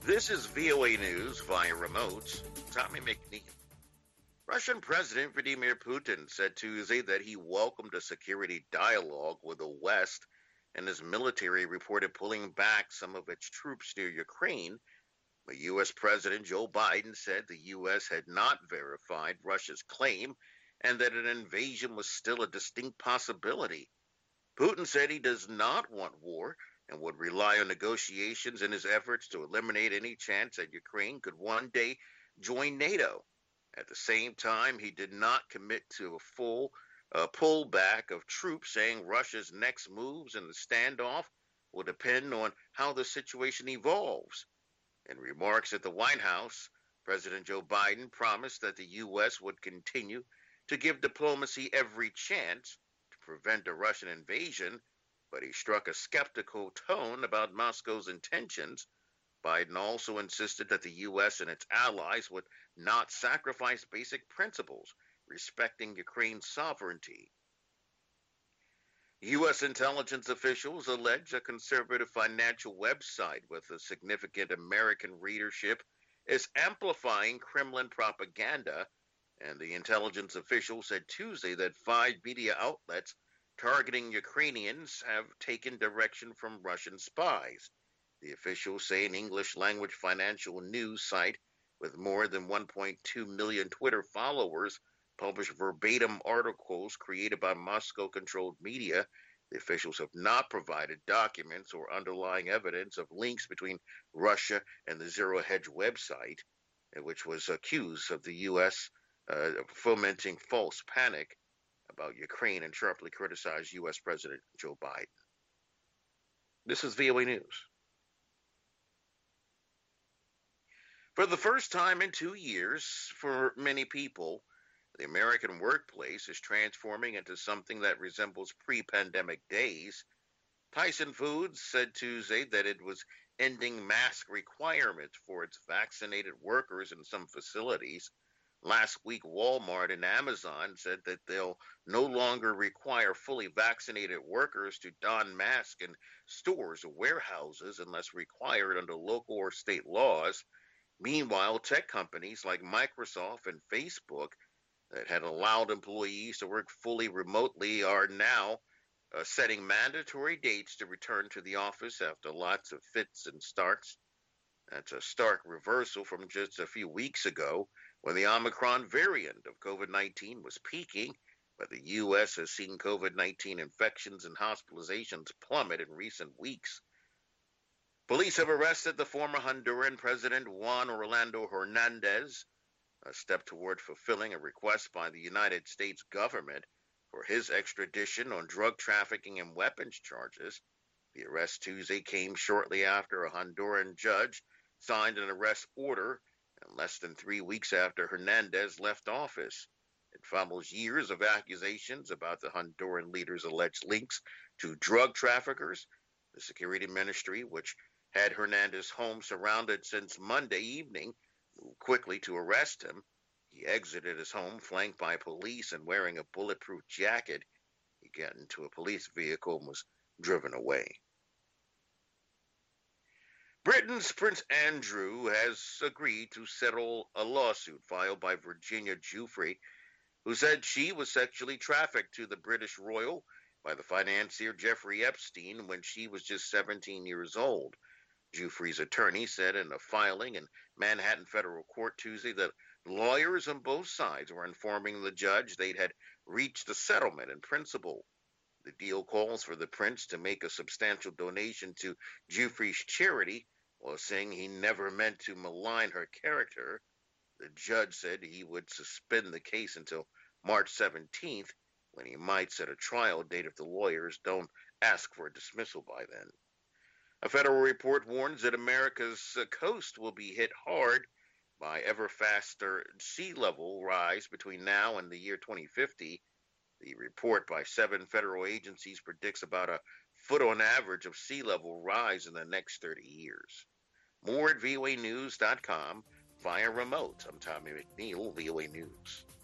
This is VOA News via remote. Tommy McNeil. Russian President Vladimir Putin said Tuesday that he welcomed a security dialogue with the West, and his military reported pulling back some of its troops near Ukraine. But U.S. President Joe Biden said the U.S. had not verified Russia's claim and that an invasion was still a distinct possibility. Putin said he does not want war and would rely on negotiations in his efforts to eliminate any chance that Ukraine could one day join NATO. At the same time, he did not commit to a full pullback of troops, saying Russia's next moves in the standoff will depend on how the situation evolves. In remarks at the White House, President Joe Biden promised that the U.S. would continue to give diplomacy every chance to prevent a Russian invasion, but he struck a skeptical tone about Moscow's intentions. Biden also insisted that the U.S. and its allies would not sacrifice basic principles respecting Ukraine's sovereignty. U.S. intelligence officials allege a conservative financial website with a significant American readership is amplifying Kremlin propaganda, and the intelligence official said Tuesday that 5 media outlets targeting Ukrainians have taken direction from Russian spies. The officials say an English-language financial news site with more than 1.2 million Twitter followers published verbatim articles created by Moscow-controlled media. The officials have not provided documents or underlying evidence of links between Russia and the Zero Hedge website, which was accused of the U.S. Fomenting false panic about Ukraine and sharply criticized U.S. President Joe Biden. This is VOA News. For the first time in 2 years, for many people, the American workplace is transforming into something that resembles pre-pandemic days. Tyson Foods said Tuesday that it was ending mask requirements for its vaccinated workers in some facilities. Last week, Walmart and Amazon said that they'll no longer require fully vaccinated workers to don masks in stores or warehouses unless required under local or state laws. Meanwhile, tech companies like Microsoft and Facebook that had allowed employees to work fully remotely are now setting mandatory dates to return to the office after lots of fits and starts. That's a stark reversal from just a few weeks ago when the Omicron variant of COVID-19 was peaking, but the U.S. has seen COVID-19 infections and hospitalizations plummet in recent weeks. Police have arrested the former Honduran President Juan Orlando Hernandez, a step toward fulfilling a request by the United States government for his extradition on drug trafficking and weapons charges. The arrest Tuesday came shortly after a Honduran judge signed an arrest order and less than 3 weeks after Hernandez left office. It follows years of accusations about the Honduran leader's alleged links to drug traffickers. The security ministry, which had Hernandez's home surrounded since Monday evening, moved quickly to arrest him. He exited his home flanked by police and wearing a bulletproof jacket. He got into a police vehicle and was driven away. Britain's Prince Andrew has agreed to settle a lawsuit filed by Virginia Giuffre, who said she was sexually trafficked to the British royal by the financier Jeffrey Epstein when she was just 17 years old. Giuffre's attorney said in a filing in Manhattan federal court Tuesday that lawyers on both sides were informing the judge they had reached a settlement in principle. The deal calls for the prince to make a substantial donation to Giuffre's charity while saying he never meant to malign her character. The judge said he would suspend the case until March 17th, when he might set a trial date if the lawyers don't ask for a dismissal by then. A federal report warns that America's coast will be hit hard by ever faster sea level rise between now and the year 2050. The report by 7 federal agencies predicts about a foot on average of sea level rise in the next 30 years. More at voanews.com via remote. I'm Tommy McNeil, VOA News.